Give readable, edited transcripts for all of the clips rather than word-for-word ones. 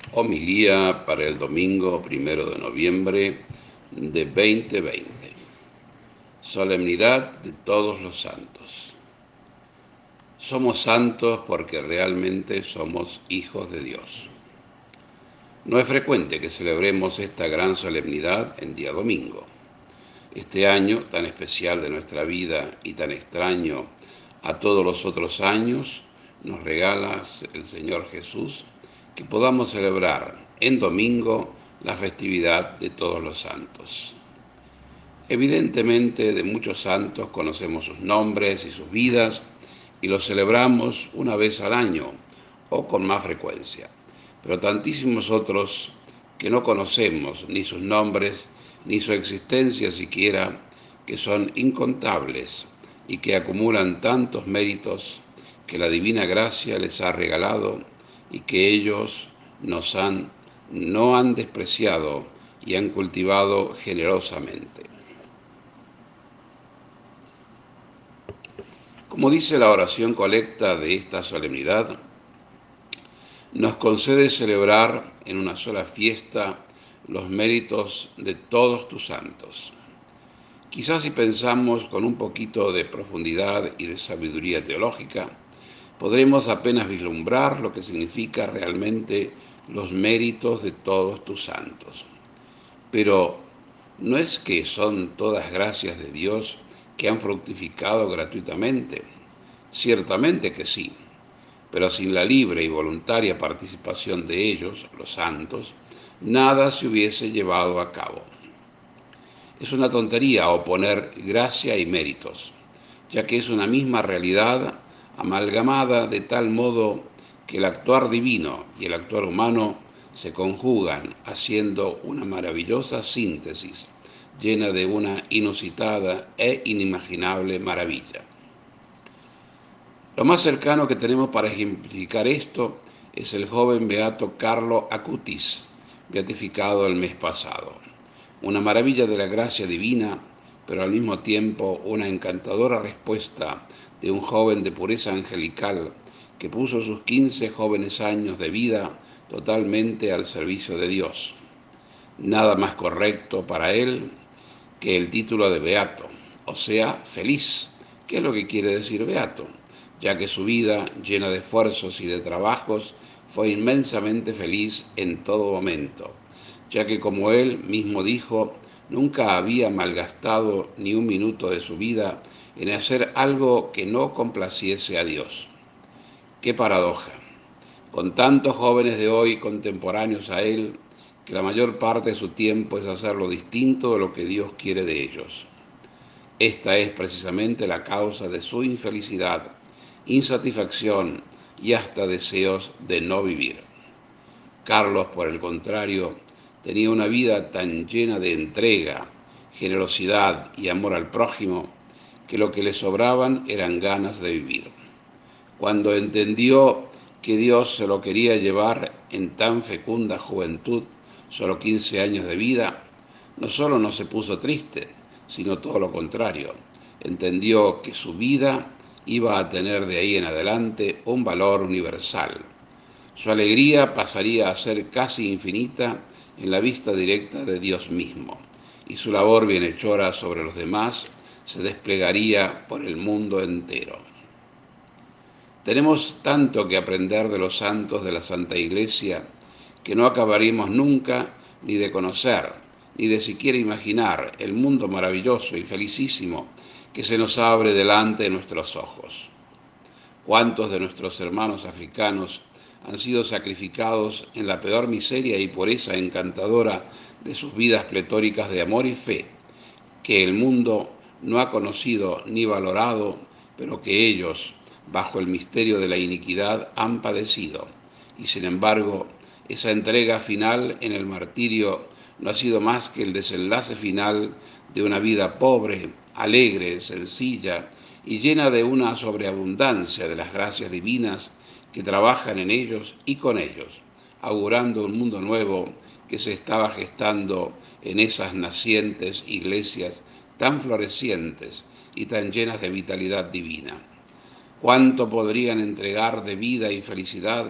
Homilía para el domingo 1 de noviembre de 2020. Solemnidad de todos los santos. Somos santos porque realmente somos hijos de Dios. No es frecuente que celebremos esta gran solemnidad en día domingo. Este año tan especial de nuestra vida y tan extraño a todos los otros años, nos regala el Señor Jesús que podamos celebrar en domingo la festividad de todos los santos. Evidentemente de muchos santos conocemos sus nombres y sus vidas y los celebramos una vez al año o con más frecuencia, pero tantísimos otros que no conocemos ni sus nombres ni su existencia siquiera, que son incontables y que acumulan tantos méritos que la divina gracia les ha regalado y que ellos no han despreciado y han cultivado generosamente. Como dice la oración colecta de esta solemnidad, nos concede celebrar en una sola fiesta los méritos de todos tus santos. Quizás si pensamos con un poquito de profundidad y de sabiduría teológica, podremos apenas vislumbrar lo que significa realmente los méritos de todos tus santos. Pero no es que son todas gracias de Dios que han fructificado gratuitamente. Ciertamente que sí, pero sin la libre y voluntaria participación de ellos, los santos, nada se hubiese llevado a cabo. Es una tontería oponer gracia y méritos, ya que es una misma realidad amalgamada de tal modo que el actuar divino y el actuar humano se conjugan haciendo una maravillosa síntesis llena de una inusitada e inimaginable maravilla. Lo más cercano que tenemos para ejemplificar esto es el joven beato Carlo Acutis, beatificado el mes pasado. Una maravilla de la gracia divina, pero al mismo tiempo una encantadora respuesta de un joven de pureza angelical que puso sus 15 jóvenes años de vida totalmente al servicio de Dios. Nada más correcto para él que el título de beato, o sea, feliz. ¿Qué es lo que quiere decir beato? Ya que su vida, llena de esfuerzos y de trabajos, fue inmensamente feliz en todo momento, ya que como él mismo dijo, nunca había malgastado ni un minuto de su vida en hacer algo que no complaciese a Dios. ¡Qué paradoja! Con tantos jóvenes de hoy contemporáneos a él, que la mayor parte de su tiempo es hacer lo distinto de lo que Dios quiere de ellos. Esta es precisamente la causa de su infelicidad, insatisfacción y hasta deseos de no vivir. Carlos, por el contrario, tenía una vida tan llena de entrega, generosidad y amor al prójimo, que lo que le sobraban eran ganas de vivir. Cuando entendió que Dios se lo quería llevar en tan fecunda juventud, solo 15 años de vida, no solo no se puso triste, sino todo lo contrario. Entendió que su vida iba a tener de ahí en adelante un valor universal. Su alegría pasaría a ser casi infinita en la vista directa de Dios mismo, y su labor bienhechora sobre los demás se desplegaría por el mundo entero. Tenemos tanto que aprender de los santos de la Santa Iglesia que no acabaríamos nunca ni de conocer, ni de siquiera imaginar el mundo maravilloso y felicísimo que se nos abre delante de nuestros ojos. ¿Cuántos de nuestros hermanos africanos han sido sacrificados en la peor miseria y pureza encantadora de sus vidas pletóricas de amor y fe, que el mundo no ha conocido ni valorado, pero que ellos, bajo el misterio de la iniquidad, han padecido? Y sin embargo, esa entrega final en el martirio no ha sido más que el desenlace final de una vida pobre, alegre, sencilla y llena de una sobreabundancia de las gracias divinas que trabajan en ellos y con ellos, augurando un mundo nuevo que se estaba gestando en esas nacientes iglesias tan florecientes y tan llenas de vitalidad divina. ¿Cuánto podrían entregar de vida y felicidad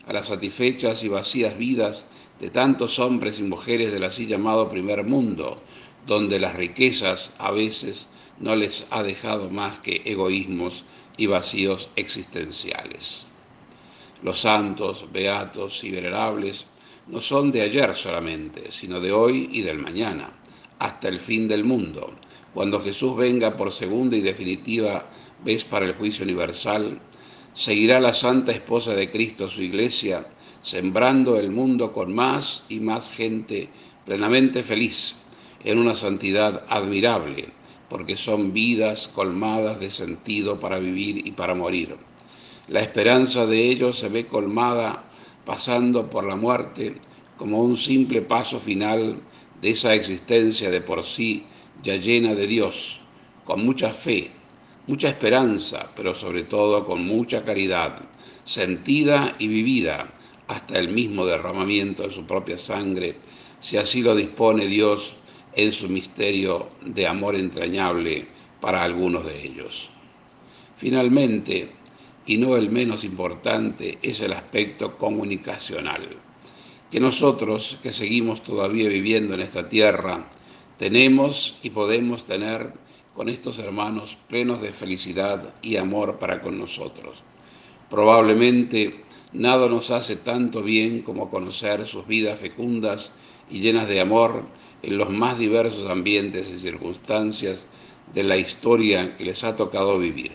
a las satisfechas y vacías vidas de tantos hombres y mujeres del así llamado primer mundo, donde las riquezas a veces no les ha dejado más que egoísmos y vacíos existenciales. Los santos, beatos y venerables no son de ayer solamente, sino de hoy y del mañana, hasta el fin del mundo, cuando Jesús venga por segunda y definitiva vez para el juicio universal. Seguirá la santa esposa de Cristo su iglesia, sembrando el mundo con más y más gente plenamente feliz, en una santidad admirable, porque son vidas colmadas de sentido para vivir y para morir. La esperanza de ellos se ve colmada pasando por la muerte como un simple paso final de esa existencia de por sí ya llena de Dios, con mucha fe, mucha esperanza, pero sobre todo con mucha caridad, sentida y vivida hasta el mismo derramamiento de su propia sangre, si así lo dispone Dios en su misterio de amor entrañable para algunos de ellos. Finalmente, y no el menos importante, es el aspecto comunicacional, que nosotros que seguimos todavía viviendo en esta tierra, tenemos y podemos tener con estos hermanos plenos de felicidad y amor para con nosotros. Probablemente nada nos hace tanto bien como conocer sus vidas fecundas y llenas de amor en los más diversos ambientes y circunstancias de la historia que les ha tocado vivir.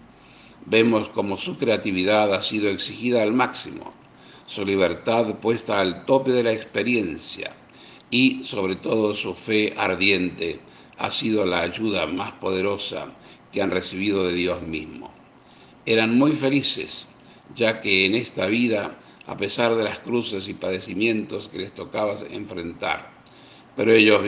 Vemos cómo su creatividad ha sido exigida al máximo, su libertad puesta al tope de la experiencia y sobre todo su fe ardiente ha sido la ayuda más poderosa que han recibido de Dios mismo. Eran muy felices, ya que en esta vida, a pesar de las cruces y padecimientos que les tocaba enfrentar, pero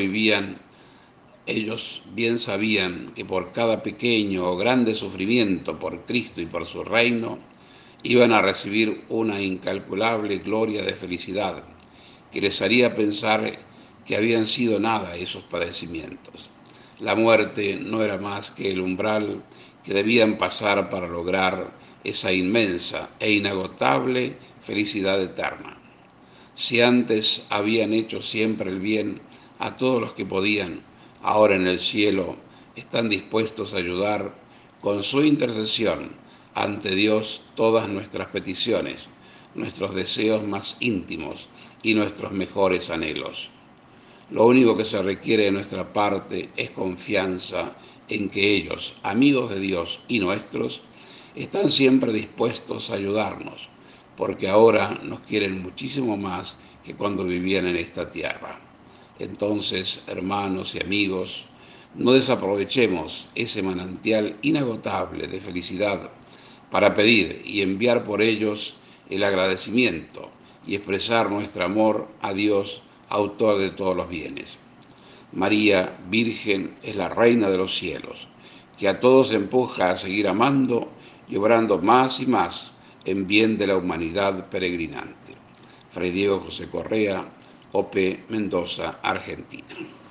ellos bien sabían que por cada pequeño o grande sufrimiento por Cristo y por su reino, iban a recibir una incalculable gloria de felicidad que les haría pensar que habían sido nada esos padecimientos. La muerte no era más que el umbral que debían pasar para lograr esa inmensa e inagotable felicidad eterna. Si antes habían hecho siempre el bien a todos los que podían, ahora en el cielo están dispuestos a ayudar con su intercesión ante Dios todas nuestras peticiones, nuestros deseos más íntimos y nuestros mejores anhelos. Lo único que se requiere de nuestra parte es confianza en que ellos, amigos de Dios y nuestros, están siempre dispuestos a ayudarnos, porque ahora nos quieren muchísimo más que cuando vivían en esta tierra. Entonces, hermanos y amigos, no desaprovechemos ese manantial inagotable de felicidad para pedir y enviar por ellos el agradecimiento y expresar nuestro amor a Dios, autor de todos los bienes. María, Virgen, es la Reina de los cielos, que a todos empuja a seguir amando y obrando más y más en bien de la humanidad peregrinante. Fray Diego José Correa, OP Mendoza, Argentina.